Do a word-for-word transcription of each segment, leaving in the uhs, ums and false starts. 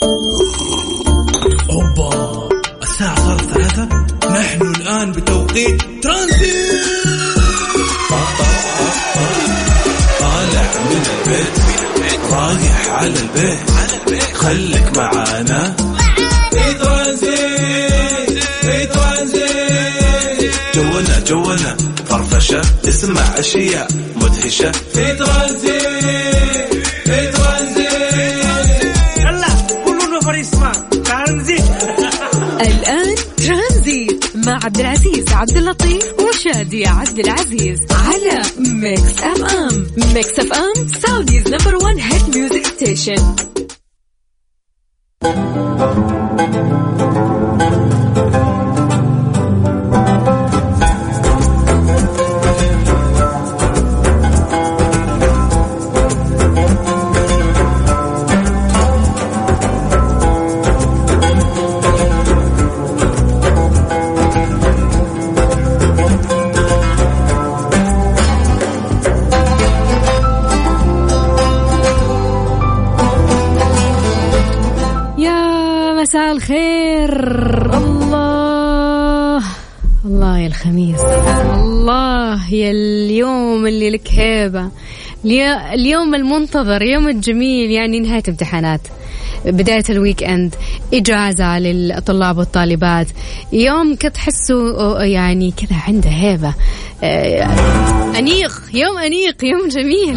أوبا، الساعة صارت ثلاثة. نحن الآن بتوقيت ترانزيت. طالع من البيت رايح على البيت، خليك معانا في ترانزيت. في ترانزيت جونا جونا فرفشة، اسمع أشياء مدهشة في ترانزيت. في ترانزيت يلا كلنا فريسما ترانزيت. الآن ترانزيت مع عبد العزيز عبد اللطيف وشادي عبد العزيز على ميكس اف ام. ميكس اف ام سعوديز نمبر وان هيت ميوزك ستيشن. مساء الخير. الله الله يا الخميس، الله يا اليوم اللي لك هيبة، اليوم المنتظر، يوم الجميل، يعني نهاية امتحانات، بداية الويك اند، إجازة للطلاب والطالبات، يوم كتحسوا يعني كذا عنده هيبة، أنيق، يوم أنيق، يوم جميل.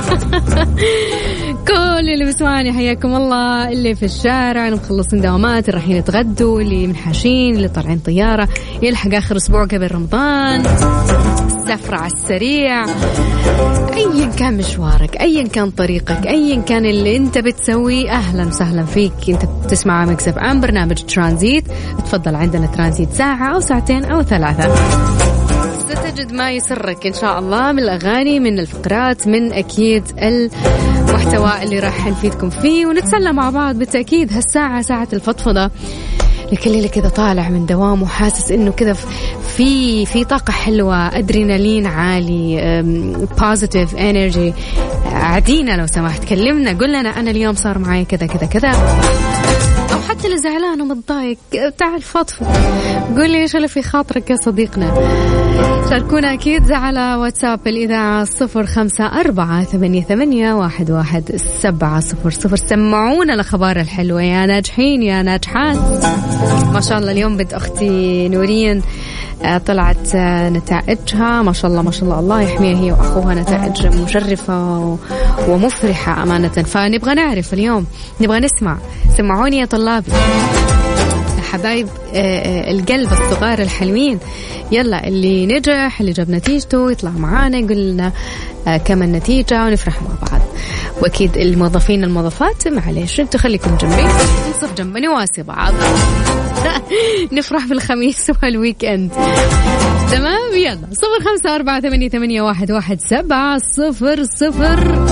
كل اللي بسمعني حياكم الله، اللي في الشارع، اللي مخلصين دوامات، اللي رايحين يتغدوا، اللي منحاشين، اللي طالعين طيارة، يلحق آخر أسبوع قبل رمضان، السفرة على السريع، أيا كان مشوارك، أيا كان طريقك، أيا كان اللي أنت بتسويه، أهلا وسهلا فيك. أنت بتسمع ميكس اف ام، برنامج ترانزيت. تفضل، عندنا ترانزيت ساعة أو ساعتين أو ثلاثة، ستجد ما يسرك إن شاء الله، من الأغاني، من الفقرات، من أكيد المحتوى اللي راح نفيدكم فيه، ونتسلى مع بعض بالتأكيد. هالساعة ساعة الفضفضة لكل اللي كذا طالع من دوام وحاسس إنه كذا في في طاقة حلوة، أدرينالين عالي، positive energy. عدينا لو سمحت، كلمنا، قل لنا أنا اليوم صار معي كذا كذا كذا، أو حتى اللي زعلان ومتضايق تعال فضفض، قول لي إيش اللي في خاطرك يا صديقنا. شاركونا أكيد على واتساب الإذاعة صفر خمسة أربعة ثمانية ثمانية واحد واحد سبعة صفر صفر. سمعونا الأخبار الحلوة يا ناجحين يا ناجحات. ما شاء الله اليوم بنت أختي نورين طلعت نتائجها ما شاء الله ما شاء الله، الله يحميها هي وأخوها، نتائج مشرفة ومفرحة أمانة. فنبغى نعرف اليوم، نبغى نسمع، سمعوني يا طلابي حبايب القلب الصغار الحلوين. يلا اللي نجح، اللي جاب نتيجته، يطلع معانا يقول لنا كم النتيجة ونفرح مع بعض. وأكيد الموظفين الموظفات معليش انتوا خليكم جنبي، نصف جنب نواسي بعض. نفرح بالخميس والويك اند. تمام، يلا صفر خمسة أربعة ثمانية ثمانية واحد واحد سبعة صفر صفر.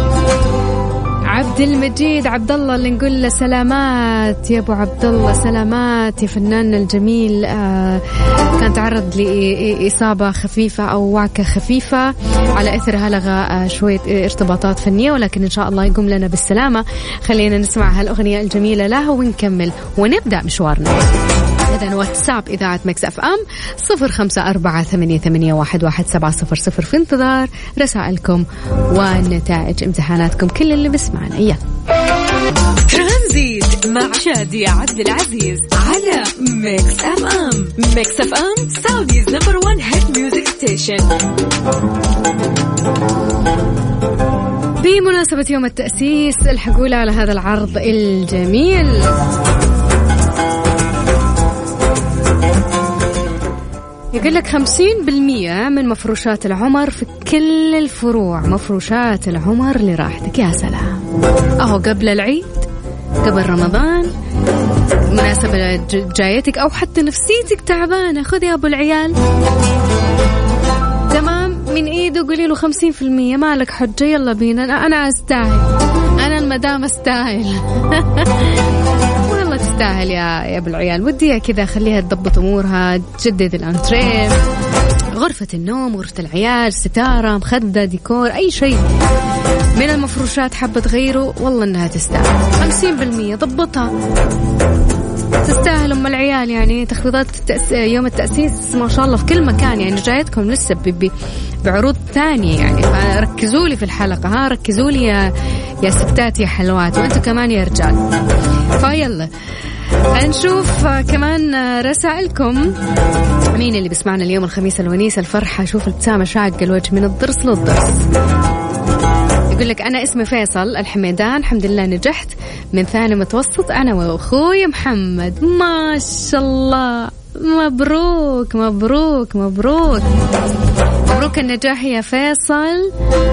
عبد المجيد عبد الله اللي نقول له سلامات يا ابو عبد الله، سلامات يا فنان الجميل. آه كان تعرض لإصابة خفيفة أو وعكة خفيفة، على إثرها لغى آه شوية ارتباطات فنية، ولكن إن شاء الله يقوم لنا بالسلامة. خلينا نسمع هالأغنية الجميلة له ونكمل ونبدأ مشوارنا. إذن واتساب إذاعة ميكس أف أم صفر خمسة أربعة ثمانية ثمانية واحد واحد سبعة صفر صفر، في انتظار رسائلكم ونتائج امتحاناتكم كل اللي بسمعنا. يلا ترانزيت مع شادي عبد العزيز على ميكس أف أم. ميكس أف أم سعوديز نمبر وان هيت ميوزك ستيشن. بمناسبة يوم التأسيس الحقولة على هذا العرض الجميل. يقول لك خمسين بالمية من مفروشات العمر في كل الفروع، مفروشات العمر لراحتك. يا سلام، أهو قبل العيد، قبل رمضان، مناسبة جايتك، أو حتى نفسيتك تعبانة، خذ يا أبو العيال تمام من إيده، قولي له خمسين في المية، مالك حجة، يلا بينا، أنا أستاهل، أنا المدام أستاهل. والله تستاهل يا يا ابو العيال. ودي كذا خليها تضبط امورها، تجدد الانتريه، غرفة النوم، غرفة العيال، ستارة، مخدة، ديكور، أي شيء من المفروشات حابة تغيره، والله إنها تستاهل خمسين بالمية. ضبطها، تستاهل أم العيال. يعني تخفيضات التأس... يوم التأسيس ما شاء الله في كل مكان، يعني جايتكم لسه ب... بعروض ثانية، يعني فركزوا لي في الحلقة، ها ركزوا لي يا... يا ستات يا حلوات، وأنتوا كمان يا رجال. فيلا نشوف كمان رسائلكم. مين اللي بيسمعنا اليوم الخميس الونيس الفرحة؟ شوف الابتسامة شاقة الوجه من الضرس للضرس. يقول لك أنا اسمي فيصل الحميدان، الحمد لله نجحت من ثاني متوسط أنا وأخوي محمد. ما شاء الله، مبروك مبروك مبروك مبروك النجاح يا فيصل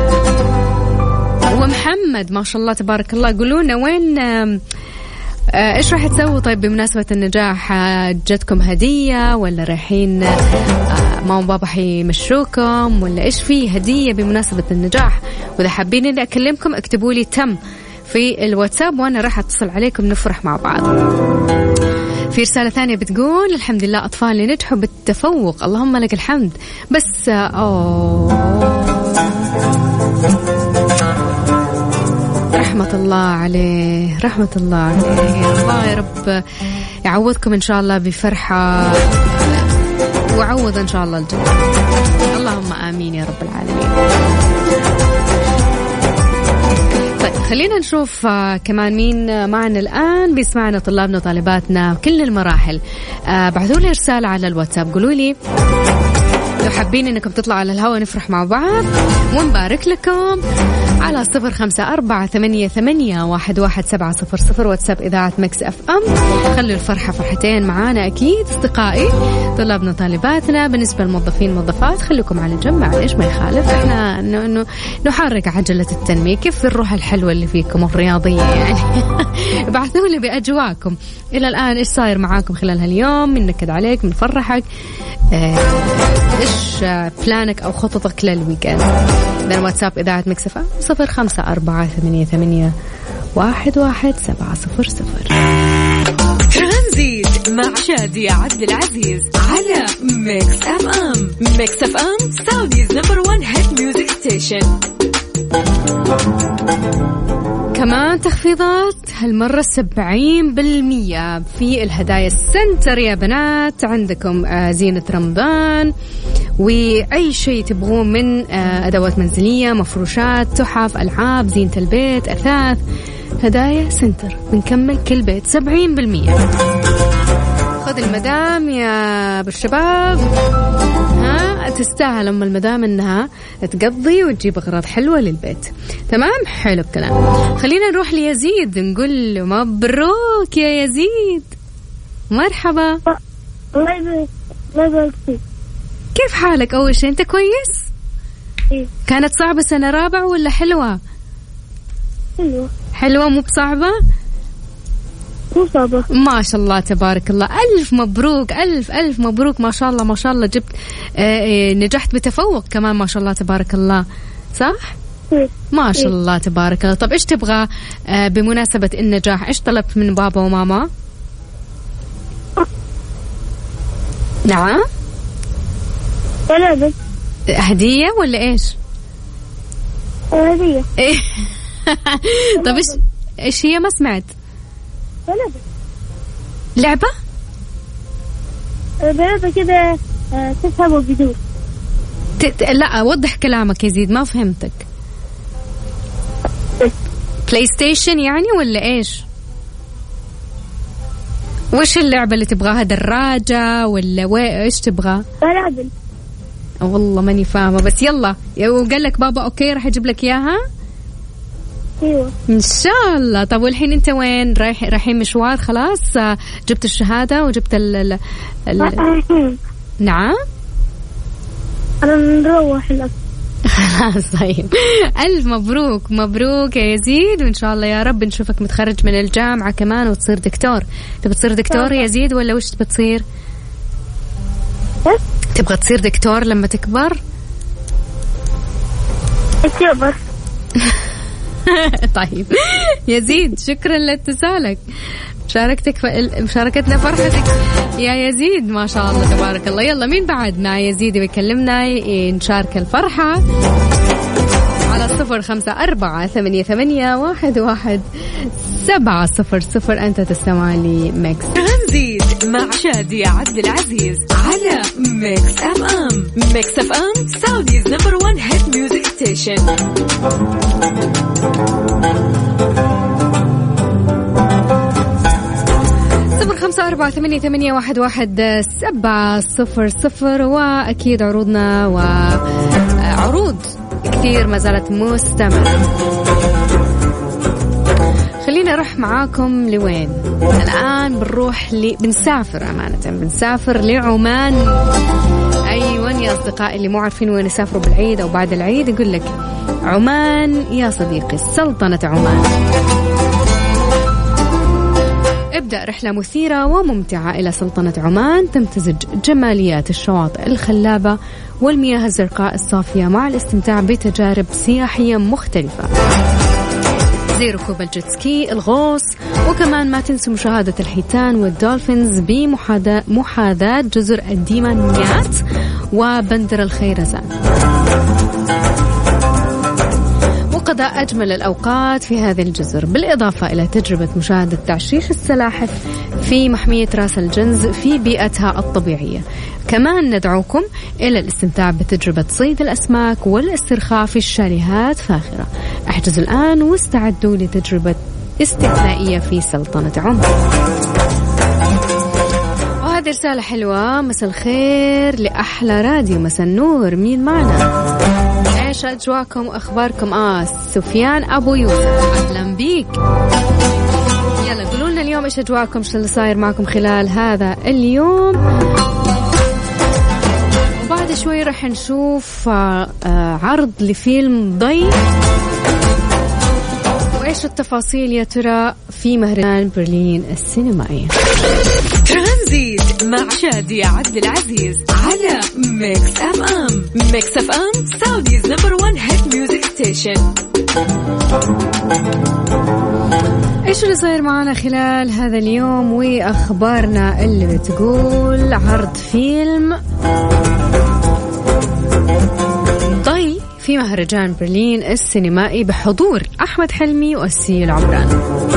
ومحمد، ما شاء الله تبارك الله. قولونا وين، ايش راح تسووا طيب بمناسبة النجاح؟ جتكم هدية ولا رايحين ماما وبابا حيمشوكم، ولا ايش في هدية بمناسبة النجاح؟ واذا حابين اني اكلمكم اكتبوا لي تم في الواتساب وانا راح اتصل عليكم نفرح مع بعض. في رسالة ثانية بتقول الحمد لله أطفال اللي نجحوا بالتفوق، اللهم لك الحمد. بس أوه رحمة الله عليه، رحمة الله عليه، الله يا رب يعوضكم إن شاء الله بفرحة، وعوض إن شاء الله الجنة، اللهم آمين يا رب العالمين. طيب خلينا نشوف كمان مين معنا الآن بيسمعنا، طلابنا وطالباتنا كل المراحل. بعثوا لي رسالة على الواتساب، قولوا لي لو حابين انكم تطلعوا على الهواء نفرح مع بعض ونبارك لكم على صفر خمسة أربعة ثمانية ثمانية واحد واحد سبعة صفر صفر واتساب إذاعة مكس أف أم. خلوا الفرحة فرحتين معانا أكيد أصدقائي، طلابنا طالباتنا. بالنسبة للموظفين موظفات خلوكم على جنب، معليش ما يخالف، احنا انه نحرك عجلة التنمية. كيف الروح الحلوة اللي فيكم الرياضية يعني بعثوا لي بأجواكم إلى الآن إيش صاير معاكم خلال هاليوم، بننكد عليك بنفرحك، إيش بلانك أو خططك للويكند. إذن واتساب إذاعة مكس أف أم صفر خمسة أربعة ثمانية ثمانية واحد واحد سبعة صفر صفر. ترانزيت مع شادية عبد العزيز على مكس أف أم. مكس أف أم سعوديز نمبر وان هيت ميوزك ستيشن. كمان تخفيضات هالمرة سبعين بالمية في الهدايا السنتر يا بنات. عندكم زينة رمضان وأي شيء تبغون من أدوات منزلية، مفروشات، تحف، ألعاب، زينة البيت، أثاث، هدايا سنتر. بنكمل كل بيت سبعين بالمية. خذ المدام يا بالشباب، ها تستاهل أم المدام إنها تقضي وتجيب أغراض حلوة للبيت. تمام، حلو الكلام. خلينا نروح ليزيد نقول له مبروك يا يزيد، مرحبا. الله يبارك، الله يبارك فيك. كيف حالك؟ أول شيء أنت كويس؟ إيه. كانت صعبة سنة رابعة ولا حلوة؟ حلوة. حلوة مو بصعبة؟ مو صعبة. ما شاء الله تبارك الله، ألف مبروك، ألف ألف مبروك، ما شاء الله ما شاء الله. جبت آه نجحت بتفوق كمان، ما شاء الله تبارك الله، صح؟ إيه. ما شاء الله تبارك الله. طب إيش تبغى آه بمناسبة النجاح؟ إيش طلبت من بابا وماما؟ نعم؟ ولا هدية ولا إيش؟ هدية. إيه. طب إيش إيش هي؟ ما سمعت. لعبة. لعبة؟ لعبة كده تسحب وبدور. ت... لا وضح كلامك يزيد، ما فهمتك. بلاي ستيشن يعني ولا إيش؟ وش اللعبة اللي تبغاها؟ دراجة ولا وي... إيش تبغى؟ لعبة. والله ماني فاهمة، بس يلا. وقال لك بابا أوكي راح أجيب لك إياها؟ ايوه ان شاء الله. طب والحين انت وين رايح؟ رايحين مشوار خلاص؟ جبت الشهاده وجبت ال, ال... ال... نعم انا نروح الأكل. خلاص طيب، الف مبروك مبروك يا يزيد، وان شاء الله يا رب نشوفك متخرج من الجامعه كمان وتصير دكتور. تبغى تصير دكتور يا يزيد ولا وش تبغى تصير؟ تبغى تصير دكتور لما تكبر؟ تكبر. طيب يزيد شكرا لاتصالك، مشاركتك ف... مشاركتنا فرحتك يا يزيد، ما شاء الله تبارك الله. يلا مين بعد مع يزيد بيكلمنا نشارك الفرحة على صفر خمسة أربعة ثمانية ثمانية واحد واحد سبعة صفر صفر. أنت تستمع لي ميكس ترانزيت مع شادية عبد العزيز على ميكس أف أم. ميكس أف أم سعوديز نمبر ون هيت ميوزك ستيشن. صفر خمسة أربعة ثمانية ثمانية واحد واحد سبعة صفر صفر. وأكيد عروضنا وعروض كثير ما زالت مستمرة. خلينا نروح معاكم لوين الآن؟ بنروح ل... بنسافر أمانة بنسافر لعمان. أيوة يا أصدقائي اللي مو عارفين وين يسافروا بالعيد أو بعد العيد، يقول لك عمان يا صديقي، سلطنة عمان. ابدأ رحلة مثيرة وممتعة إلى سلطنة عمان، تمتزج جماليات الشواطئ الخلابة والمياه الزرقاء الصافية مع الاستمتاع بتجارب سياحية مختلفة زي ركوب الجيت سكي، الغوص، وكمان ما تنسوا مشاهدة الحيتان والدولفينز بمحاذاة جزر الديمانيات وبندر الخيرزان، وقضاء أجمل الأوقات في هذه الجزر، بالإضافة إلى تجربة مشاهدة تعشيش السلاحف في محمية راس الجنز في بيئتها الطبيعية. كمان ندعوكم إلى الاستمتاع بتجربة صيد الأسماك والاسترخاء في الشاليهات فاخرة. احجزوا الآن واستعدوا لتجربة استثنائية في سلطنة عمان. وهذه رسالة حلوة. مساء الخير لأحلى راديو، مساء النور، مين معنا؟ ايش أجواكم وأخباركم؟ آه سفيان أبو يوسف، أهلا بيك. يلا قولوا لنا اليوم ايش أجواكم، شو اللي صاير معكم خلال هذا اليوم. وبعد شوي رح نشوف عرض لفيلم ضي، وإيش التفاصيل يا ترى في مهرجان برلين السينمائي. ترانزيت مع شادية عبد العزيز على ميكس أف أم. ميكس أف أم سعوديز نمبر ون هيت ميوزك ستيشن. إيش اللي صاير معنا خلال هذا اليوم وأخبارنا اللي بتقول عرض فيلم ضي في مهرجان برلين السينمائي بحضور أحمد حلمي وأسيل عمران.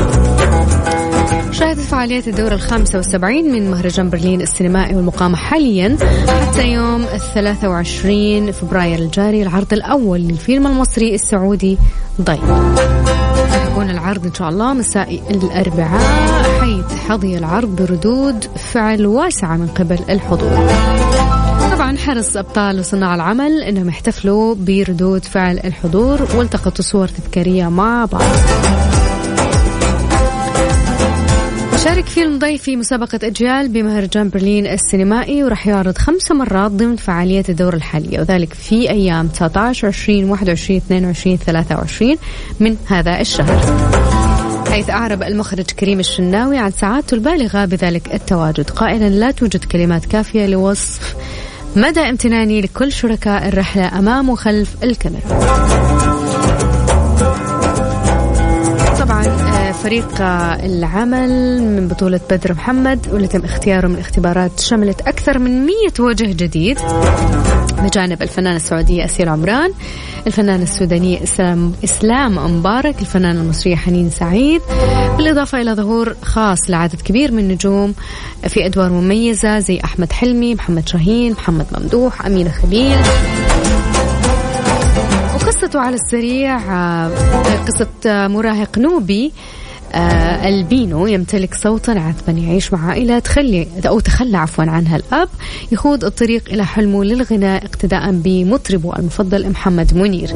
شهدت فعاليات الدورة الخامسة والسبعين من مهرجان برلين السينمائي والمقامة حاليا حتى يوم الثلاثة وعشرين فبراير الجاري العرض الأول للفيلم المصري السعودي ضي. يكون العرض إن شاء الله مساء الأربعاء، حيث حظي العرض بردود فعل واسعة من قبل الحضور. طبعا حرص أبطال وصناع العمل أنهم يحتفلوا بردود فعل الحضور والتقطوا صور تذكارية مع بعض. شارك فيلم ضي في مسابقة أجيال بمهرجان برلين السينمائي، ورح يعرض خمس مرات ضمن فعاليات الدورة الحالية، وذلك في أيام تسعة عشر عشرين واحد وعشرين اثنين وعشرين ثلاثة وعشرين من هذا الشهر، حيث أعرب المخرج كريم الشناوي عن سعادته البالغة بذلك التواجد، قائلا لا توجد كلمات كافية لوصف مدى امتناني لكل شركاء الرحلة أمام وخلف الكاميرا. طبعا فريق العمل من بطولة بدر محمد واللي تم اختياره من اختبارات شملت أكثر من مية وجه جديد، بجانب الفنانة السعودية أسيل عمران، الفنانة السودانية إسلام, إسلام مبارك، الفنانة المصرية حنين سعيد، بالإضافة إلى ظهور خاص لعدد كبير من النجوم في أدوار مميزة زي أحمد حلمي، محمد شاهين، محمد ممدوح، أمينة خليل. وقصته على السريع قصة مراهق نوبي البينو يمتلك صوتا عذبا يعيش مع عائلة تخلي أو تخلى عفوا عنها الأب، يخوض الطريق إلى حلمه للغناء اقتداء بمطربه المفضل محمد منير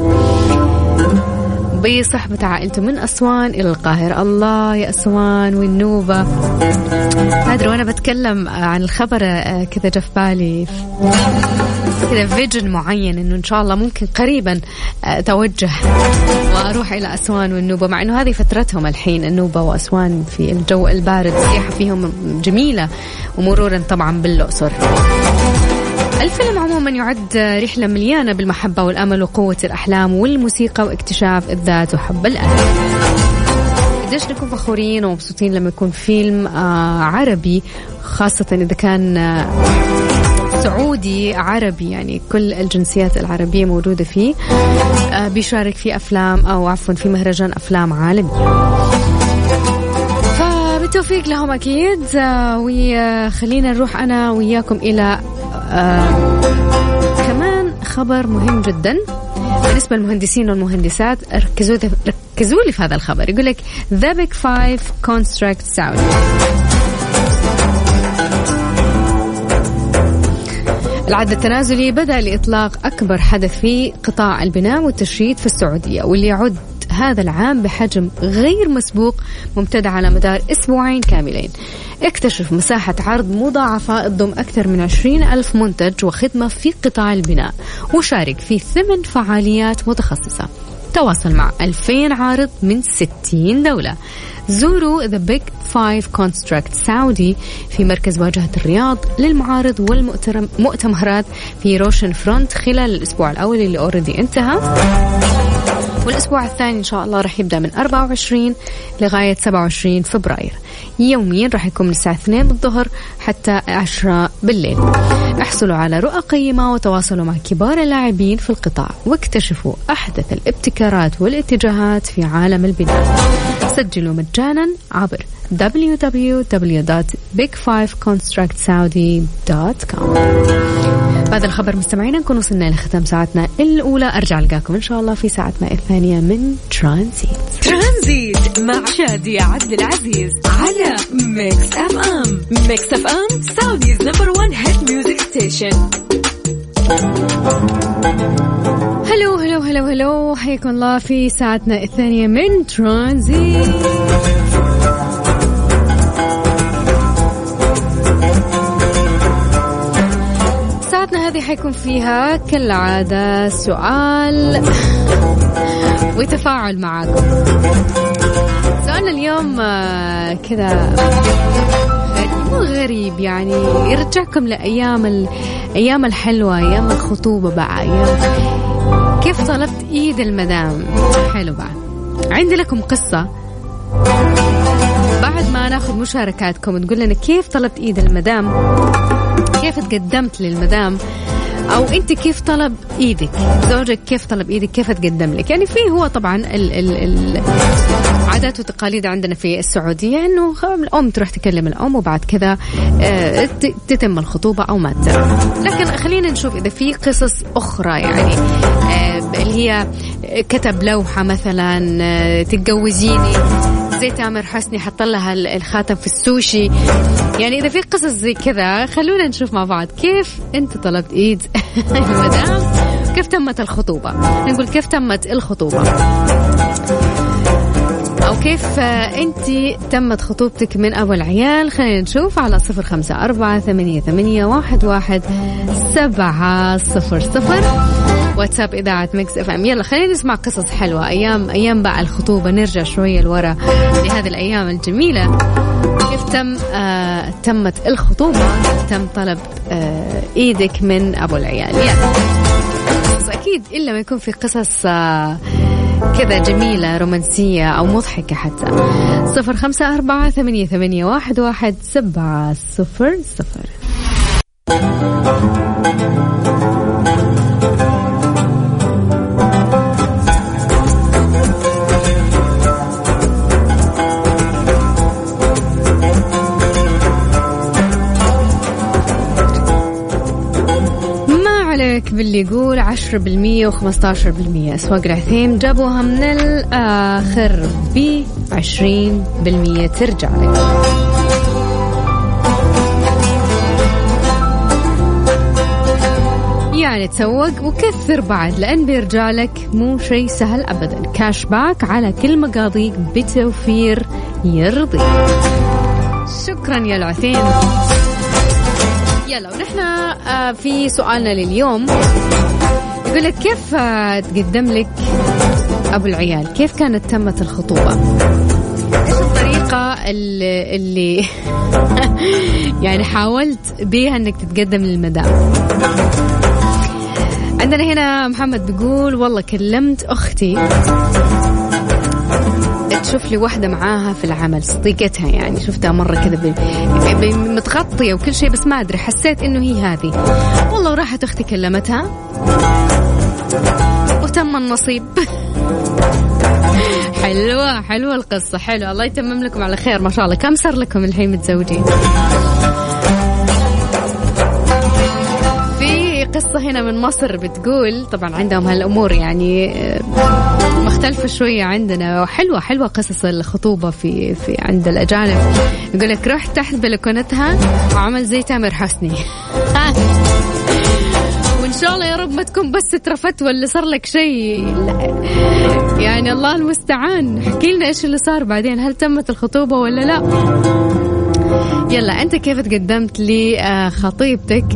بصحبة عائلته من أسوان إلى القاهرة. الله يا أسوان والنوبة. هذا وأنا بتكلم عن الخبر كذا جف بالي كذا فيجن معين إنه إن شاء الله ممكن قريبا أتوجه وأروح إلى أسوان والنوبة، مع إنه هذه فترتهم الحين النوبة وأسوان في الجو البارد، السياحة فيهم جميلة، ومرورا طبعا بالأقصر. الفيلم عموما يعد رحلة مليانة بالمحبة والأمل وقوة الأحلام والموسيقى واكتشاف الذات وحب الأهل. قديش نكون فخورين ومبسوطين لما يكون فيلم آه عربي، خاصة إذا كان آه سعودي عربي، يعني كل الجنسيات العربية موجودة فيه، آه بيشارك في أفلام أو عفوا في مهرجان أفلام عالمي. فبالتوفيق لهم أكيد. آه وخلينا نروح أنا وياكم إلى آه كمان خبر مهم جدا بالنسبة للمهندسين والمهندسات. ركزوا ركزوا لي في هذا الخبر. يقول لك The Big Five Construct Saudi. العد التنازلي بدأ لإطلاق أكبر حدث في قطاع البناء والتشييد في السعودية، واللي يعد هذا العام بحجم غير مسبوق ممتد على مدار أسبوعين كاملين. اكتشف مساحة عرض مضاعفة تضم أكثر من عشرين ألف منتج وخدمة في قطاع البناء، وشارك في ثمان فعاليات متخصصة. تواصل مع ألفين عارض من ستين دولة. زوروا The Big Five Construct Saudi في مركز واجهة الرياض للمعارض والمؤتمرات في روشن فرونت خلال الأسبوع الأول اللي أوريدي انتهى، والأسبوع الثاني إن شاء الله رح يبدأ من أربعة وعشرين لغاية سبعة وعشرين فبراير. يوميا رح يكون من الساعة اثنين بالظهر حتى عشرة بالليل. احصلوا على رؤى قيمة وتواصلوا مع كبار اللاعبين في القطاع واكتشفوا أحدث الابتكارات والاتجاهات في عالم البناء. سجلوا مجانا عبر دبليو دبليو دبليو دوت بيج فايف كونستراكت سعودي دوت كوم. بهذا الخبر مستمعينا نكون وصلنا لختام ساعتنا الأولى. أرجع ألقاكم إن شاء الله في ساعتنا الثانية من ترانزيت. ترانزيت مع شادية عبد العزيز على ميكس أف أم. ميكس أف أم سعوديز نمبر وان هيت ميوزك ستيشن. هلو هلو هلو هلو، حياكم الله في ساعتنا الثانية من ترانزيت. ساعتنا هذه حيكون فيها كالعادة سؤال وتفاعل معاكم. سؤالنا اليوم كذا مو غريب، يعني يرجعكم لأيام الأيام الحلوة، أيام الخطوبة بقى، أيام كيف طلبت إيد المدام. حلو بقى، عندي لكم قصة بعد ما ناخذ مشاركاتكم تقول لنا كيف طلبت إيد المدام، كيف تقدمت للمدام، أو أنت كيف طلب إيدك زوجك، كيف طلب إيدك، كيف تقدم لك. يعني فيه هو طبعا ال ال العادات والتقاليد عندنا في السعودية إنه الأم تروح تكلم الأم وبعد كذا تتم الخطوبة أو ما تتم. لكن خلينا نشوف إذا في قصص أخرى، يعني اللي هي كتب لوحة مثلا تتجوزيني زي تامر حسني حط لها الخاتم في السوشي. يعني إذا في قصص زي كذا خلونا نشوف مع بعض كيف أنت طلبت إيد المدام، كيف تمت الخطوبة. نقول كيف تمت الخطوبة أو كيف أنت تمت خطوبتك من أبو العيال. خلينا نشوف على صفر خمسة أربعة ثمانية ثمانية واحد واحد سبعة صفر صفر واتساب إذاعة ميكس اف ام. يلا خلينا نسمع قصص حلوة، أيام أيام بقى الخطوبة، نرجع شوية لورا لهذه الأيام الجميلة. كيف تم آه تمت الخطوبة، تم طلب آه إيدك من أبو العيال. يلا بس أكيد إلا ما يكون في قصص آه كذا جميلة رومانسية أو مضحكة حتى. صفر خمسة أربعة ثمانية ثمانية واحد واحد سبعة صفر صفر. باللي يقول عشرة بالمية وخمستاشر بالمية. أسواق العثيم جابوها من الآخر بعشرين بالمية ترجع لك. يعني تسوق وكثر بعد، لأن بيرجع لك مو شيء سهل أبدا. كاش باك على كل مقاضيك بتوفير يرضي. شكرا يا العثيم. يلا ونحن في سؤالنا لليوم يقول لك كيف تقدم لك أبو العيال، كيف كانت تمت الخطوبة، إيش الطريقة الطريقة اللي, اللي يعني حاولت بيها انك تتقدم للمدام. عندنا هنا محمد بيقول والله كلمت أختي تشوف لي واحدة معاها في العمل، صديقتها يعني، شفتها مرة كذا متغطية وكل شيء، بس ما أدري حسيت إنه هي هذه والله، وراحت أختي كلمتها وتم النصيب. حلوة حلوة القصة، حلوة، الله يتمم لكم على خير ما شاء الله. كم صار لكم الحين متزوجين؟ في قصة هنا من مصر بتقول طبعا عندهم هالأمور يعني مختلفة شوية عندنا، حلوة حلوة قصص الخطوبة في في عند الأجانب. يقول لك رحت تحت بلكونتها وعمل زي تامر حسني. وإن شاء الله يا رب ما تكون بس اترفت ولا صار لك شيء، يعني الله المستعان. احكي لنا إيش اللي صار بعدين، هل تمت الخطوبة ولا لا؟ يلا أنت كيف تقدمت لخطيبتك؟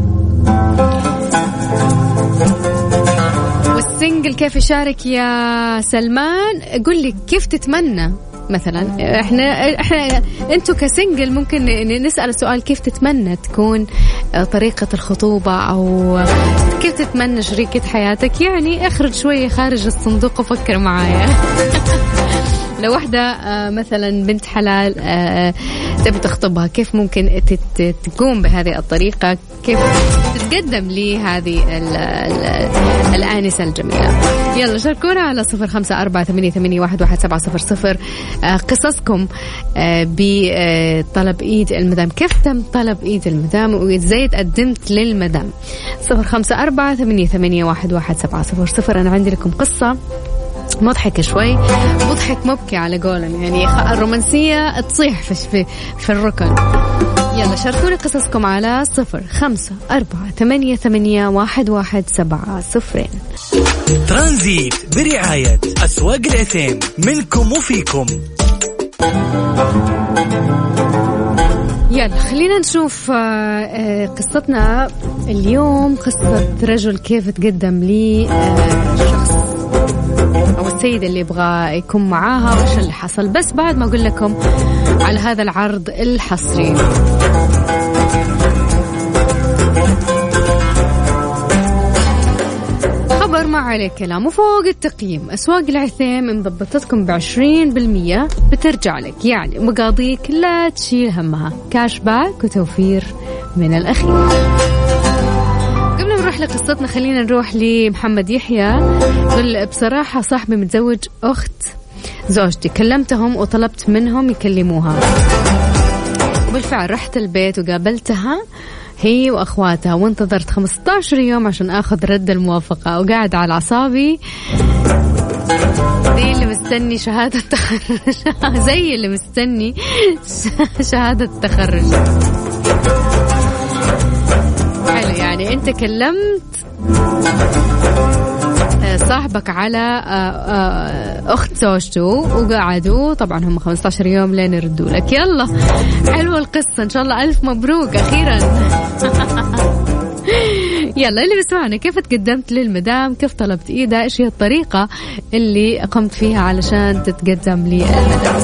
والسنجل كيف يشارك يا سلمان؟ قل لي كيف تتمنى مثلا، احنا احنا انتوا كسنجل ممكن نسأل السؤال كيف تتمنى تكون طريقة الخطوبة او كيف تتمنى شريكة حياتك، يعني اخرج شوية خارج الصندوق وفكر معايا. لو واحدة مثلا بنت حلال تبي تخطبها كيف ممكن تقوم بهذه الطريقة، كيف تتقدم لهذه الآنسة الجميلة؟ يلا شاركونا على صفر خمسة أربعة ثمانية ثمانية واحد واحد سبعة صفر صفر قصصكم بطلب إيد المدام، كيف تم طلب إيد المدام وإزاي تقدمت للمدام؟ صفر خمسة أربعة ثمانية ثمانية واحد واحد سبعة صفر صفر. أنا عندي لكم قصة مضحك شوي، مضحك مبكي على قولهم، يعني الرومانسية تصيح في في الركن. يلا شاركوني قصصكم على صفر خمسة أربعة ثمانية ثمانية واحد واحد سبعة صفرين. ترانزيت برعاية أسواق العثيم، منكم وفيكم. يلا خلينا نشوف قصتنا اليوم، قصة رجل كيف تقدم لي شخص أو السيدة اللي يبغى يكون معاها وإيش اللي حصل، بس بعد ما أقول لكم على هذا العرض الحصري. خبر ما عليه كلام وفوق التقييم، أسواق العثيم مضبطتكم بعشرين بالمية بترجع لك، يعني مقاضيك لا تشيل همها، كاش باك وتوفير من الأخير. قبل نروح لقصتنا خلينا نروح لمحمد يحيى. يقول بصراحة صاحبي متزوج أخت زوجتي، كلمتهم وطلبت منهم يكلموها، وبالفعل رحت البيت وقابلتها هي وأخواتها، وانتظرت خمسة عشر يوم عشان أخذ رد الموافقة، وقاعد على أعصابي زي اللي مستني شهادة تخرج. زي اللي مستني شهادة تخرج. حلو، يعني أنت كلمت صاحبك على أخت زوجته وقعدوا طبعا هم خمسة عشر يوم لين يردوا لك. يلا حلوة القصة، إن شاء الله ألف مبروك أخيرا. يلا اللي بسمعنا كيف تقدمت للمدام، كيف طلبت إيدها، إيش هي الطريقة اللي قمت فيها علشان تتقدم للمدام؟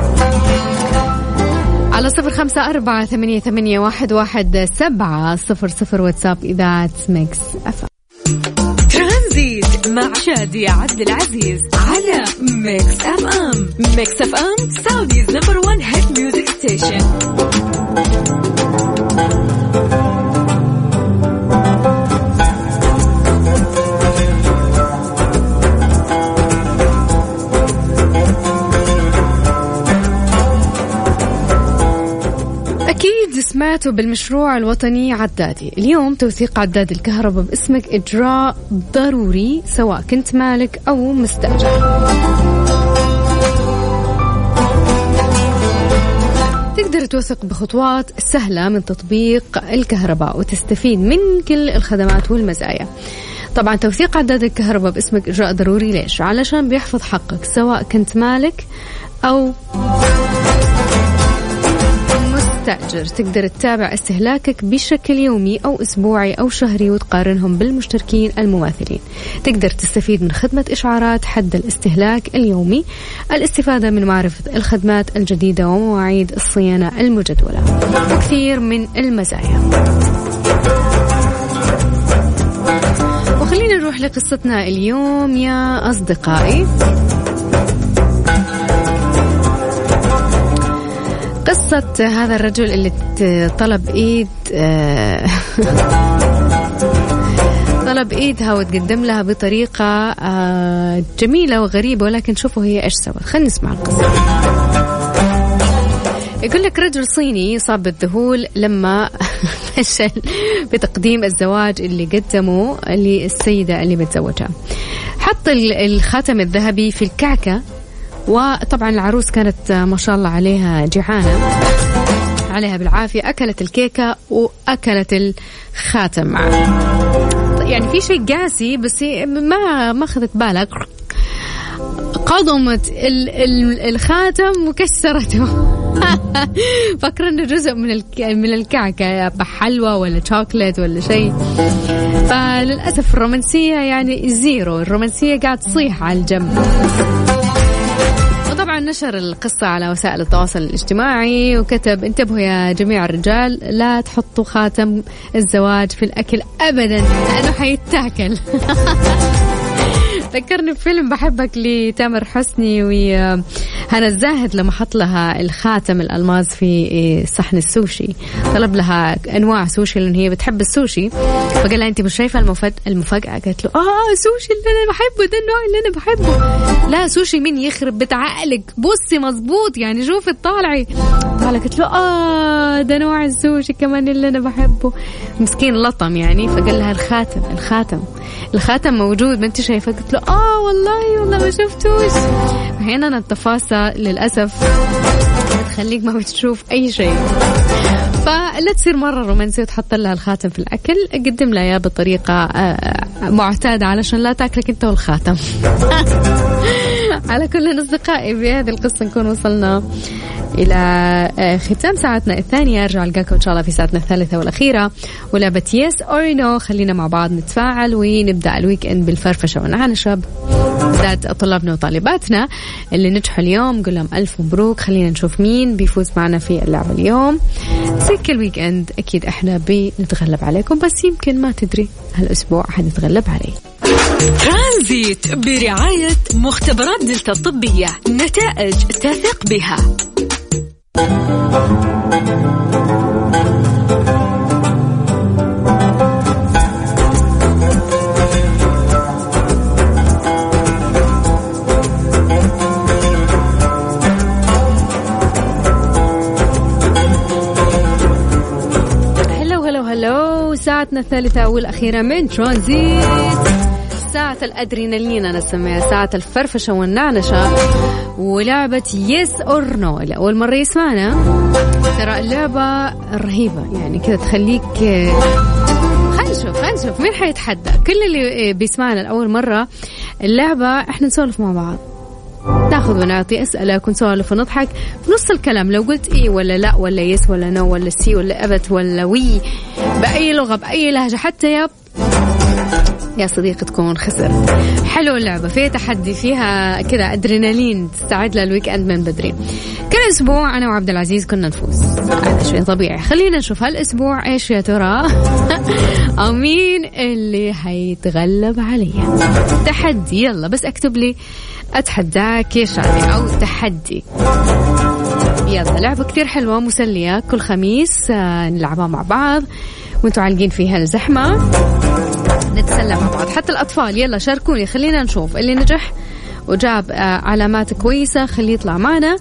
على صفر خمسة أربعة ثمانية ثمانية واحد واحد سبعة صفر صفر واتساب إذاعة ميكس أف أم. ترانزيت مع شادية عبد العزيز على ميكس أف أم. ميكس أف أم سعوديز نمبر ون هيت ميوزك ستيشن. أكيد سمعتوا بالمشروع الوطني عدادي. اليوم توثيق عداد الكهرباء باسمك إجراء ضروري سواء كنت مالك أو مستأجر. تقدر توثق بخطوات سهلة من تطبيق الكهرباء وتستفيد من كل الخدمات والمزايا. طبعا توثيق عداد الكهرباء باسمك إجراء ضروري، ليش؟ علشان بيحفظ حقك سواء كنت مالك أو مستأجر تقدر تتابع استهلاكك بشكل يومي أو أسبوعي أو شهري وتقارنهم بالمشتركين المماثلين. تقدر تستفيد من خدمة إشعارات حد الاستهلاك اليومي، الاستفادة من معرفة الخدمات الجديدة ومواعيد الصيانة المجدولة وكثير من المزايا. وخلينا نروح لقصتنا اليوم يا أصدقائي. قصة هذا الرجل اللي طلب إيد طلب إيدها وتقدم لها بطريقة جميلة وغريبة، ولكن شوفوا هي إيش سوت. خلينا نسمع القصة. يقول لك رجل صيني صاب بالذهول لما فشل بتقديم الزواج اللي قدمه للسيدة اللي بتزوجها. حط الخاتم الذهبي في الكعكة، وطبعا العروس كانت ما شاء الله عليها جيعانة عليها بالعافية، أكلت الكيكة وأكلت الخاتم معه. يعني في شيء قاسي بس ما ما أخذت بالك، قضمت الخاتم وكسرته. فكر إنه جزء من من الكعكة، بحلوى ولا شوكولات ولا شيء. فللأسف الرومانسية يعني زيرو، الرومانسية قاعد تصيح على الجنب. طبعا نشر القصة على وسائل التواصل الاجتماعي وكتب: انتبهوا يا جميع الرجال، لا تحطوا خاتم الزواج في الأكل أبدا لأنه حيتاكل. ذكرني بفيلم بحبك لتامر حسني وهنا الزاهد لما حط لها الخاتم الألماس في صحن السوشي. طلب لها أنواع سوشي لأن هي بتحب السوشي، فقال لها أنت مش شايفة المفاجأة؟ قالت له آه سوشي اللي أنا بحبه، ده النوع اللي أنا بحبه. لا سوشي مين يخرب بتعقلك، بصي مزبوط يعني شوفي الطالعي. طالع قالت له آه ده نوع السوشي كمان اللي أنا بحبه. مسكين لطم يعني، فقال لها الخاتم الخاتم الخاتم موجود ما أنت شايفة؟ قلت له آه والله والله ما شفتوش. أحيانا التفاصيل للأسف تخليك ما بتشوف أي شيء. فلا تصير مرة رومانسية وتحط لها الخاتم في الأكل، قدم لها إياه بطريقة معتادة علشان لا تأكلك أنت والخاتم. على كل أصدقائي بهذه القصة نكون وصلنا إلى ختام ساعتنا الثانية. أرجع ألقاكم إن شاء الله في ساعتنا الثالثة والأخيرة ولعبة يس أو نو. خلينا مع بعض نتفاعل ونبدأ الويك إند بالفرفشة والعنشة. بالذات طلابنا وطالباتنا اللي نجحوا اليوم نقول لهم ألف مبروك. خلينا نشوف مين بيفوز معنا في اللعبة اليوم. زي كل ويك إند أكيد إحنا بنتغلب عليكم، بس يمكن ما تدري هالأسبوع حنتغلب عليه. ترانزيت برعاية مختبرات دلتا الطبية، نتائج تثق بها. هلو هلو هلو، ساعتنا الثالثة والأخيرة من ترانزيت، ساعة الأدرينالين أنا أسميها، ساعة الفرفشة والنعنشة ولعبة يس أور نو. أول مرة يسمعنا ترى اللعبة رهيبة يعني كذا تخليك. خلينا نشوف خلينا نشوف مين حيتحدى. كل اللي بيسمعنا لأول مرة اللعبة إحنا نسولف مع بعض، ناخذ ونعطي، أسألك ونسولف ونضحك في نص الكلام. لو قلت إيه ولا لا ولا يس ولا نو ولا سي ولا أبت ولا وي بأي لغة بأي لهجة حتى يب يا صديقي تكون خسر. حلو اللعبة، فيها تحدي، فيها كذا أدرينالين تستعد للويك أند من بدري. كل أسبوع أنا وعبد العزيز كنا نفوز، هذا شيء طبيعي. خلينا نشوف هالأسبوع إيش يا ترى أو مين اللي حيتغلب عليا. تحدي، يلا بس أكتب لي أتحداك يا شادي أو تحدي. يلا لعبة كثير حلوة مسلية، كل خميس نلعبها مع بعض وانتوا عالقين فيها الزحمة، نتسلى مع بعض حتى الأطفال. يلا شاركوني، خلينا نشوف اللي نجح وجاب علامات كويسة خليه يطلع معنا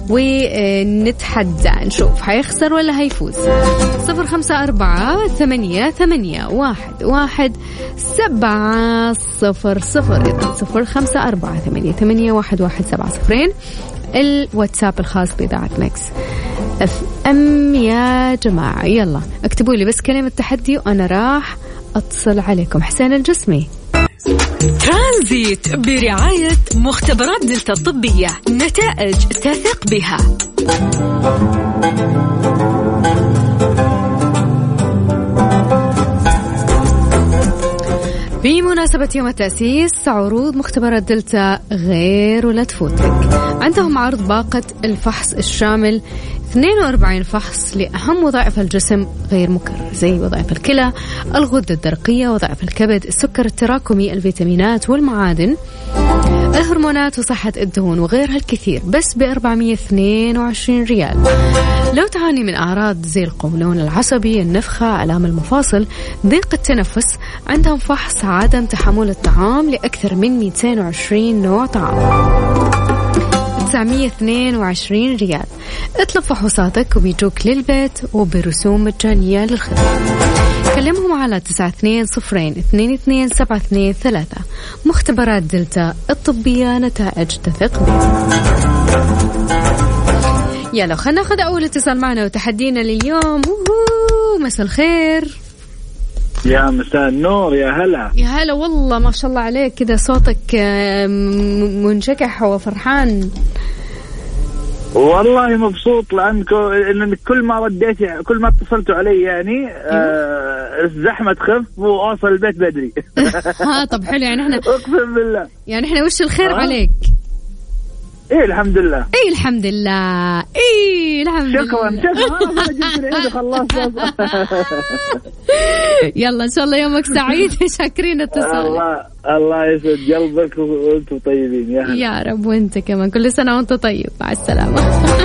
ونتحدى نشوف هيخسر ولا هيفوز. صفر خمسة أربعة ثمانية ثمانية واحد واحد سبعة صفر صفر صفر خمسة أربعة ثمانية ثمانية واحد واحد سبعة صفرين. الواتساب الخاص بإذاعة ميكس اف ام يا جماعة. يلا اكتبوا لي بس كلمة تحدي وأنا راح أتصل عليكم. حسين الجسمي. ترانزيت برعاية مختبرات دلتا الطبية، نتائج تثق بها. بمناسبة يوم التأسيس عروض مختبرات دلتا غير ولا تفوتك. عندهم عرض باقة الفحص الشامل اثنين وأربعين فحص لأهم وظائف الجسم غير مكرر زي وظائف الكلى، الغدة الدرقية، وظائف الكبد، السكر التراكمي، الفيتامينات والمعادن، الهرمونات وصحة الدهون وغيرها الكثير، بس بأربعمية واثنين وعشرين ريال. لو تعاني من أعراض زي القولون العصبي، النفخة، آلام المفاصل، ضيق التنفس، عندهم فحص عدم تحمل الطعام لأكثر من مئتين وعشرين نوع طعام، تسعمية واثنين وعشرين ريال. اطلب فحوصاتك وبيجوك للبيت وبرسوم مجانية للخدمة. كلمهم على تسعة اثنين صفرين اثنين اثنين سبعة اثنين ثلاثة. مختبرات دلتا الطبية، نتائج تثق بها. يلا خلنا ناخذ أول اتصال معنا وتحدينا لليوم. مساء الخير. يا مساء النور، يا هلا. يا هلا والله، ما شاء الله عليك، كذا صوتك منشكح وفرحان. والله مبسوط لأنك إن كل ما رديت كل ما اتصلتوا علي يعني آه الزحمة تخف وأوصل البيت بدري. ها طب حلو، يعني إحنا أقسم بالله يعني إحنا وش الخير آه. عليك؟ إيه الحمد لله. إيه الحمد لله. إيه الحمد شكرا لله. شكرا أنا جبت العيد وخلصت. يلا إن شاء الله يومك سعيد. شاكرين اتصالك. الله الله يسعد قلبك وأنتم طيبين يا هلا. يا رب وأنت كمان، كل سنة وأنت طيب. مع السلامة.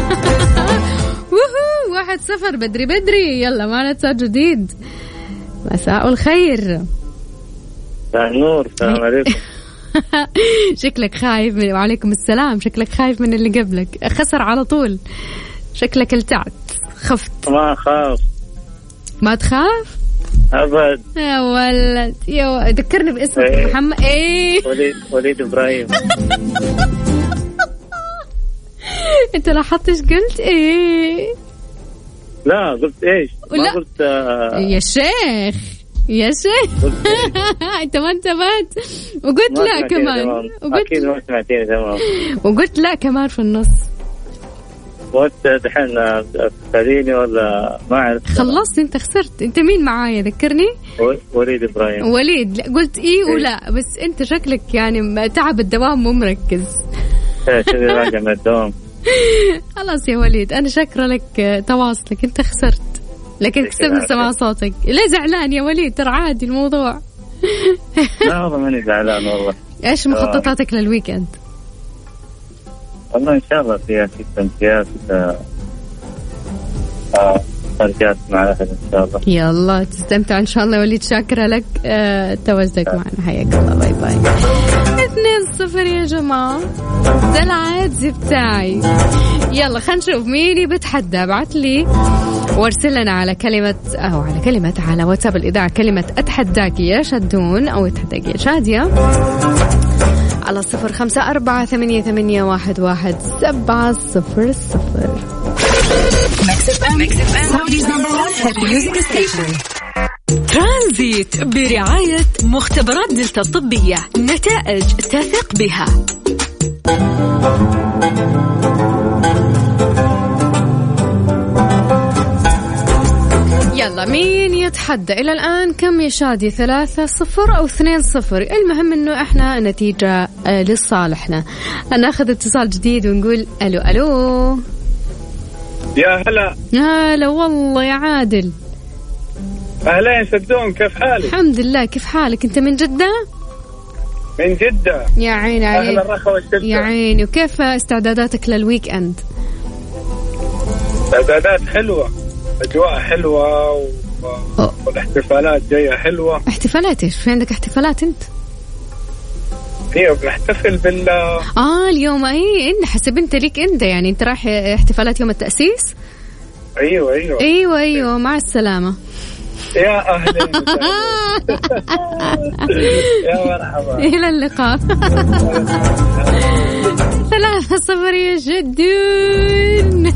وهو واحد صفر بدري بدري. يلا معنا اتصال جديد. مساء الخير. مساء النور، السلام عليكم. شكلك خايف من... وعليكم السلام. شكلك خايف من اللي قبلك، خسر على طول. شكلك التعت، خفت. ما خاف. ما تخاف أبد يا ولد. يا و... ذكرني باسمك. إيه. محمد ايه وليد وليد إبراهيم. انت لاحظتش قلت ايه؟ لا قلت ايش؟ لا. ما قلت آه... يا شيخ يا شيخ. انت ما انتبهت وقلت لا كمان. وقلت اكيد ما سمعتيني تمام. وقلت لا كمان في النص. وانت دحين تساليني ولا ما اعرف؟ خلصت انت، خسرت. انت مين معايا ذكرني؟ وليد ابراهيم. وليد. لا قلت ايه ولا، بس انت شكلك يعني تعب الدوام مو مركز. شوفي راجع من الدوام. خلاص يا وليد، انا شاكره لك تواصلك، انت خسرت لكن كسبنا سماع صوتك. لا زعلان يا وليد، ترى عادي الموضوع. لا والله ماني زعلان والله. ايش مخططاتك للويكند؟ والله ان شاء الله فيها في تمشيات اه خرجات مع الاهل ان شاء الله. يلا تستمتع ان شاء الله. وليد شاكره لك آه تواجدك معنا. حياك الله. باي باي. اثنين صفر يا جماعه، ده العادي بتاعي. يلا خلينا نشوف مين بتحدى. ابعت لي وارسل لنا على كلمة أو على كلمة على واتساب الإذاعة كلمة أتحداك يا شدون أو أتحداك يا شادية على صفر خمسة أربعة ثمانية ثمانية واحد واحد سبعة صفر صفر. ترانزيت برعاية مختبرات دلتا الطبية، نتائج تثق بها. يلا مين يتحدى إلى الآن؟ كم يا شادي؟ ثلاثة صفر أو اثنين صفر؟ المهم إنه إحنا نتيجة لصالحنا. ناخذ اتصال جديد ونقول ألو ألو. يا هلا. هلا والله يا عادل. أهلا يا سدون، كيف حالك؟ الحمد لله. كيف حالك أنت؟ من جدة؟ من جدة. يا عين عليك. أهلا الرخاء والشدة. يا عيني. وكيف استعداداتك للويك أند؟ استعدادات حلوة، أجواء حلوة و... والاحتفالات جاية حلوة. احتفالات إيش؟ في عندك احتفالات أنت؟ ايوه بنحتفل بال اه اليوم. اي انت حسب انت ليك انت يعني انت رايح احتفالات يوم التأسيس. ايوه ايوه ايوه ايوه مع السلامة. يا اهلا يا مرحبا. الى اللقاء. ثلاثة صفر يا جدون.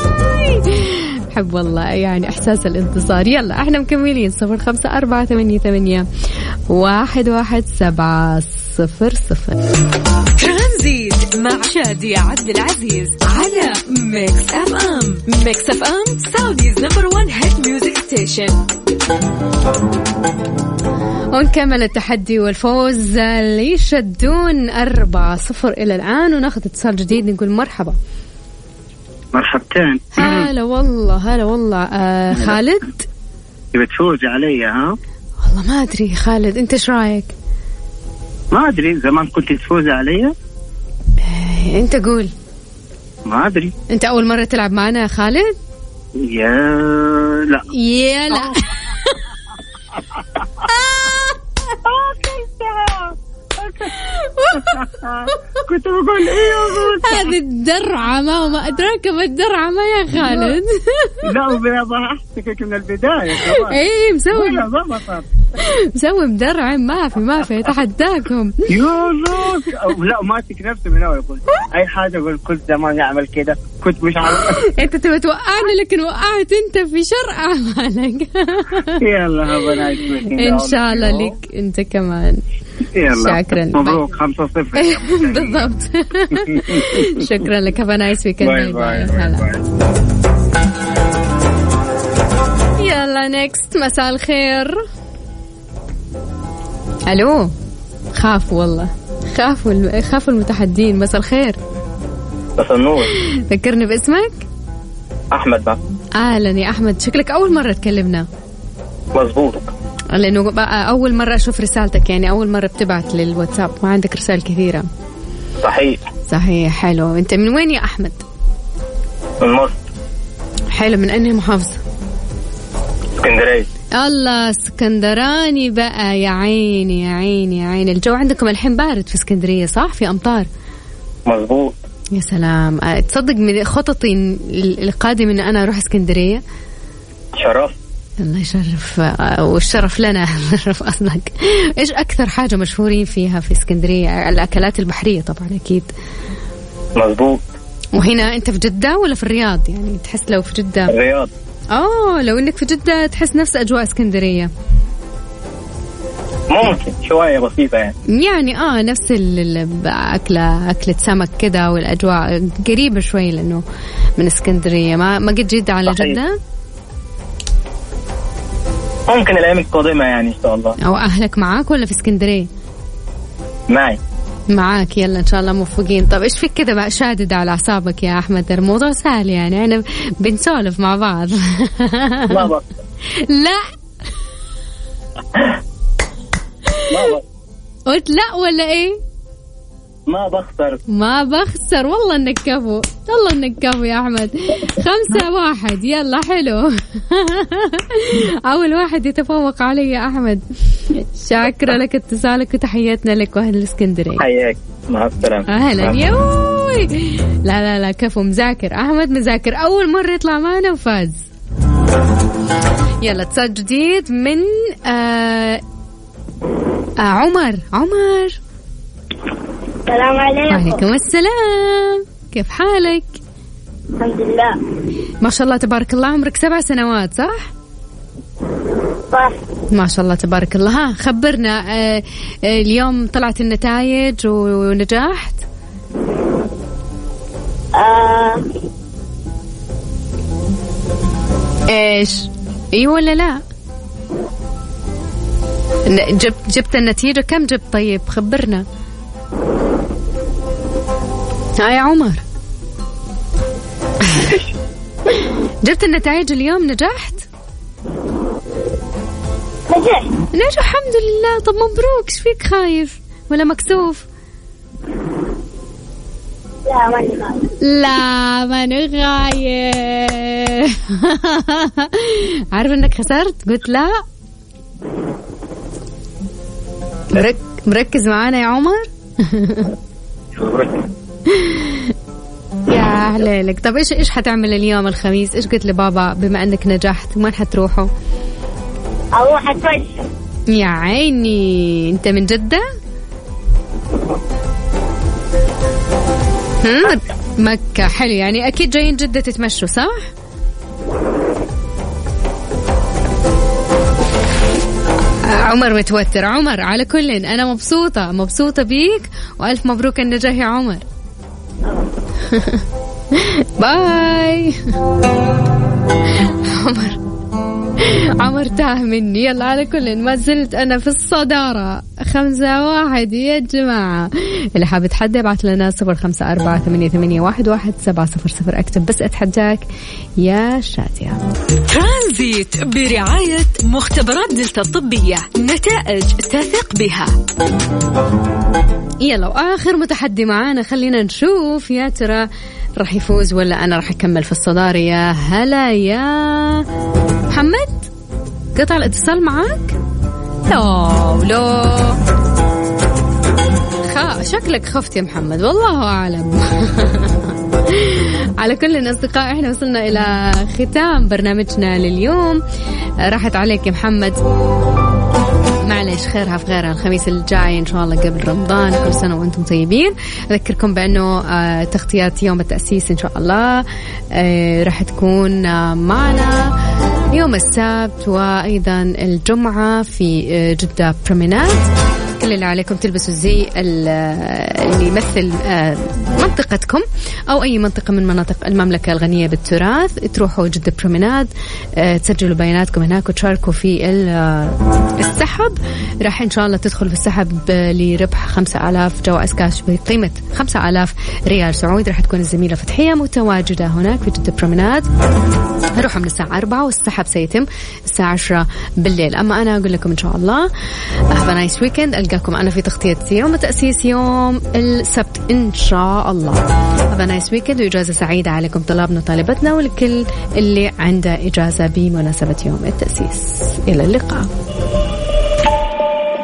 حب والله يعني إحساس الانتصار. يلا احنا مكملين. صفر خمسة أربعة ثمانية ثمانية واحد واحد سبعة صفر صفر. ترانزيت مع شادية عبد العزيز على ميكس أف أم. ميكس أف أم سعوديز نمبر ون هيت ميوزك ستيشن. ونكمل التحدي والفوز ليشدون أربعة صفر إلى الآن، وناخذ اتصال جديد نقول مرحبا. مرحبتين. هلا والله هلا والله. آه خالد تبي تفوزي علي؟ ها والله ما أدري خالد، أنت إيش رأيك؟ ما أدري، زمان كنت تفوزي علي. آه أنت قول. ما أدري، أنت أول مرة تلعب معنا يا خالد؟ يا لا يا لا كنت بقول ايه هذه الدرعة، ما ما أدراك ما الدرعة ما يا خالد. لا وبيضا احسك من البداية. ايه مسوي مسوي مدرع، ما في ما في اتحداكم. يا لا ماسك نفسي من اول، يقول اي حاجة اقول كنت زمان يعمل كده، كنت مش عارف. انت تبي توقعني لكن وقعت انت في شر اعمالك. يلا هبنا ان شاء الله لك انت كمان. يلا شكرا، مبروك خمسة صفر. بالضبط. شكرا لك، هاف نايس ويكند. باي باي باي. يلا نيكست. مساء الخير. الو. خافوا والله، خافوا خافوا المتحدين. مساء الخير. مساء النور. ذكرني باسمك. احمد بقى. اهلا يا احمد، شكلك اول مره تكلمنا. مظبوط، لأنه بقى أول مرة أشوف رسالتك، يعني أول مرة بتبعت للواتساب، ما عندك رسائل كثيرة. صحيح صحيح. حلو. أنت من وين يا أحمد؟ من مصر. حلو. من أنهي محافظة؟ اسكندرية. الله، اسكندراني بقى. يا عيني يا عيني يا عيني. الجو عندكم الحين بارد في اسكندرية صح؟ في أمطار. مظبوط. يا سلام. تصدق من خططي القادم أن أنا أروح اسكندرية. شرف. الله يشرف، والشرف لنا. شرف أصلك. إيش أكثر حاجة مشهورين فيها في اسكندرية؟ الأكلات البحرية طبعا أكيد. مظبوط. وهنا أنت في جدة ولا في الرياض؟ يعني تحس لو في جدة. الرياض. آه لو إنك في جدة تحس نفس أجواء اسكندرية. ممكن شوية بسيطة يعني. يعني آه نفس الأكلة، أكلة سمك كده، والأجواء قريبة شوي لأنه من اسكندرية. ما ما قد جدة على صحيح. جدة. ممكن الأيام القادمة يعني إن شاء الله. أو أهلك معاك ولا في اسكندرية؟ معي. معاك. يلا إن شاء الله موفقين. طب إيش فيك كده بقى شادد على أعصابك يا أحمد؟ الموضوع سهل يعني، أنا بنسولف مع بعض. ما بخسر. لا ما بخسر. قلت لا ولا إيه؟ ما بخسر. ما بخسر. والله إنك كفو، والله إنك كفو يا أحمد. خمسة واحد. يلا حلو. أول واحد يتفوق علي يا أحمد. شاكرة لك اتصالك وتحياتنا لك وأهل الإسكندرية. حياك، مع السلامة. أهلا. يوي. لا لا لا كفو، مذاكر أحمد مذاكر. أول مرة يطلع معنا وفاز. يلا اتصال جديد من آه آه عمر. عمر السلام عليكم. وعليكم السلام، كيف حالك؟ الحمد لله. ما شاء الله تبارك الله. عمرك سبع سنوات صح؟ صح. ما شاء الله تبارك الله. ها خبرنا، آه آه اليوم طلعت النتائج ونجحت؟ آه. ايش؟ اي ولا لا؟ جبت جبت النتيجة كم جبت؟ طيب خبرنا. ها يا عمر. جبت النتائج اليوم، نجحت؟ نجحت. نجح الحمد لله. طب مبروك. ايش فيك، خايف ولا مكسوف؟ لا ماني خايف. لا ماني خايف. عارف انك خسرت؟ قلت لا. مرك... مركز معانا يا عمر. يا أهلك. طب إيش إيش حتعمل اليوم الخميس؟ إيش قلت لبابا بما أنك نجحت؟ وين حتروحوا؟ أروح أتمشى. يا عيني. أنت من جدة؟ هم؟ مكة. حلو، يعني أكيد جايين جدة تتمشوا صح؟ عمر متوتر. عمر على كل أنا مبسوطة مبسوطة بيك، وألف مبروك النجاح يا عمر. باي. عمر عمر مرتاح مني. يلا على كل ما زلت أنا في الصدارة خمسة واحد يا جماعة. اللي حاب يتحدى بعت لنا صفر خمسة أربعة ثمانية ثمانية واحد واحد سبعة صفر صفر. أكتب بس أتحداك يا شادية. ترانزيت برعاية مختبرات دلتا الطبية، نتائج تثق بها. يلا وآخر متحدي معانا، خلينا نشوف يا ترى راح يفوز ولا أنا راح أكمل في الصدارة. يا هلا يا محمد، قطع الاتصال معاك؟ لا لا خا شكلك خفت يا محمد، والله أعلم. على كل الأصدقاء احنا وصلنا إلى ختام برنامجنا لليوم. راحت عليك يا محمد، معلش خيرها في غيرها. الخميس الجاي إن شاء الله قبل رمضان، كل سنة وأنتم طيبين. أذكركم بأنه آه تغطيات يوم التأسيس إن شاء الله آه راح تكون آه معنا يوم السبت وأيضا الجمعة في آه جدة بروميناد. كل اللي عليكم تلبسوا الزي اللي يمثل منطقتكم أو أي منطقة من مناطق المملكة الغنية بالتراث. تروحوا جدة بروميناد، تسجلوا بياناتكم هناك وتشاركوا في السحب. راح إن شاء الله تدخل في السحب لربح خمسة آلاف جوائز كاش بقيمة خمسة آلاف ريال سعودي. راح تكون الزميلة فتحية متواجدة هناك في جدة بروميناد. هروح من الساعة أربعة والسحب سيتم الساعة عشرة بالليل. أما أنا أقول لكم إن شاء الله have a nice weekend. ألقاكم أنا في تغطية يوم التأسيس يوم السبت إن شاء الله. have a nice weekend وإجازة سعيدة عليكم طلابنا وطالبتنا ولكل اللي عنده إجازة بمناسبة يوم التأسيس. إلى اللقاء.